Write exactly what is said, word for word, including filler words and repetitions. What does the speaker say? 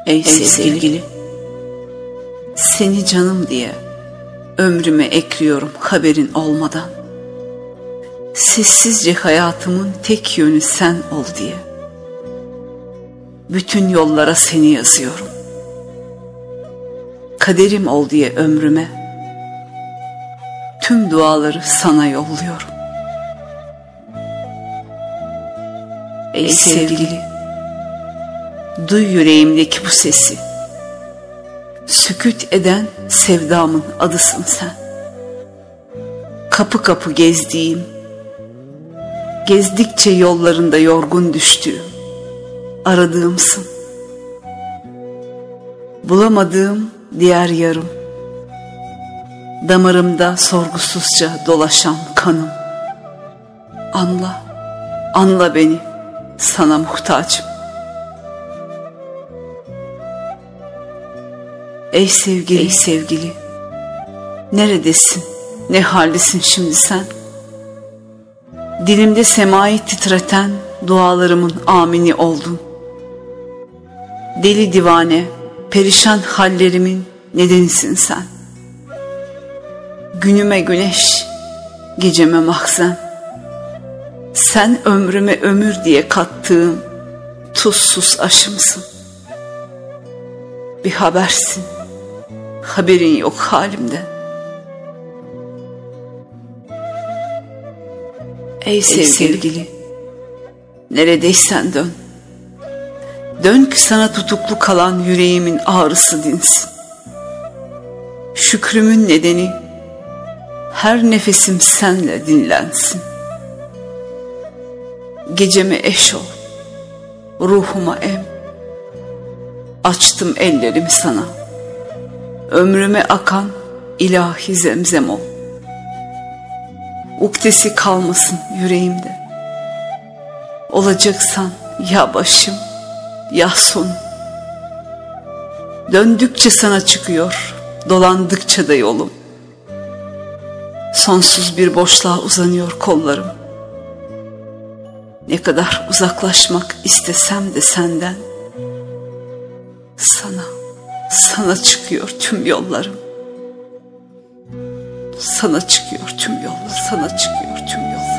Ey sevgili, seni canım diye ömrüme ekliyorum haberin olmadan. Sessizce hayatımın tek yönü sen ol diye. Bütün yollara seni yazıyorum. Kaderim ol diye ömrüme tüm duaları sana yolluyorum. Ey sevgili, duy yüreğimdeki bu sesi. Sükût eden sevdamın adısın sen. Kapı kapı gezdiğim, gezdikçe yollarında yorgun düştüğüm, aradığımsın. Bulamadığım diğer yarım, damarımda sorgusuzca dolaşan kanım. Anla, anla beni, sana muhtacım. Ey sevgili, ey sevgili, neredesin, ne haldesin şimdi sen? Dilimde semayı titreten dualarımın amini oldun. Deli divane, perişan hallerimin nedenisin sen. Günüme güneş, geceme mahzen. Sen ömrüme ömür diye kattığım tuzsuz aşımsın. Bir habersin, haberin yok halimden. Ey sevgili, Ey sevgili, neredeysen dön. Dön ki sana tutuklu kalan yüreğimin ağrısı dinsin. Şükrümün nedeni her nefesim senle dinlensin. Geceme eş ol, ruhuma em. Açtım ellerimi sana. Ömrüme akan ilahi zemzem ol. Uktesi kalmasın yüreğimde. Olacaksan ya başım ya sonum. Döndükçe sana çıkıyor, dolandıkça da yolum. Sonsuz bir boşluğa uzanıyor kollarım. Ne kadar uzaklaşmak istesem de senden, sana, sana çıkıyor tüm yollarım. Sana çıkıyor tüm yollar, sana çıkıyor tüm yollar.